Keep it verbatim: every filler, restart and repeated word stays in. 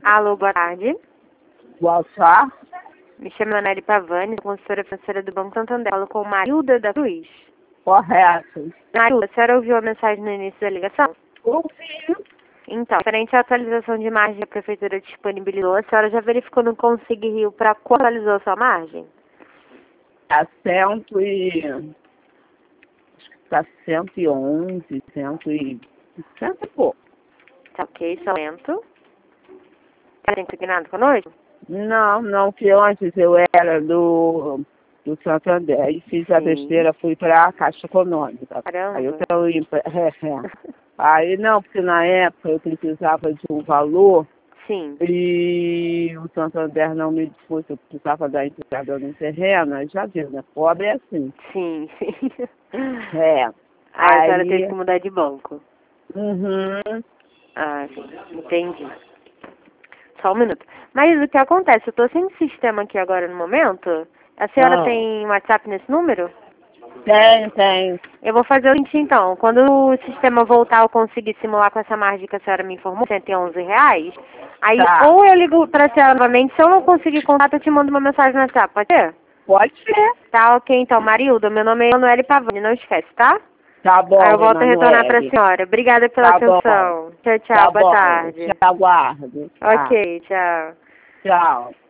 Alô, boa tarde. Boa tarde. Me chamo Aneli Pavani, consultora financeira do Banco Santander. Falo com Marilda da Cruz. Correto. Marilda, a senhora ouviu a mensagem no início da ligação? Ouvi. Então, referente à atualização de margem que a Prefeitura disponibilizou, a senhora já verificou no Consig Rio para qual atualizou a sua margem? Tá cento e... Acho que tá cento e onze, cento e... Cento e pouco. Tá ok, só lento. Está consignado conosco? Não, não, que antes eu era do, do Santander e fiz a Sim. besteira, fui para a Caixa Econômica. Caramba. Aí eu tô indo pra- é, é. Aí não, porque na época eu precisava de um valor Sim. e o Santander não me dispôs, eu precisava dar entrada no terreno, aí já viu, né? Pobre é assim. Sim, sim. É. Aí a senhora Aí, teve que mudar de banco. uhum, Ah, sim. Entendi. Só um minuto. Mas o que acontece? Eu tô sem sistema aqui agora no momento. A senhora ah, tem WhatsApp nesse número? tem, tem. Eu vou fazer o seguinte então. Quando o sistema voltar, eu conseguir simular com essa margem que a senhora me informou, cento e onze reais. Aí, Tá. ou eu ligo pra senhora novamente. Se eu não conseguir contato, eu te mando uma mensagem no WhatsApp. Pode ser? Pode ser. Tá, ok então. Marilda, meu nome é Emanuele Pavani. Não esquece, tá? Tá bom, Aí eu volto a retornar pra Emanuele. senhora. Obrigada pela Tá bom. atenção. Tchau, tchau. Tá Boa bom. tarde. Te aguardo. Tá. Ok, tchau. Tchau.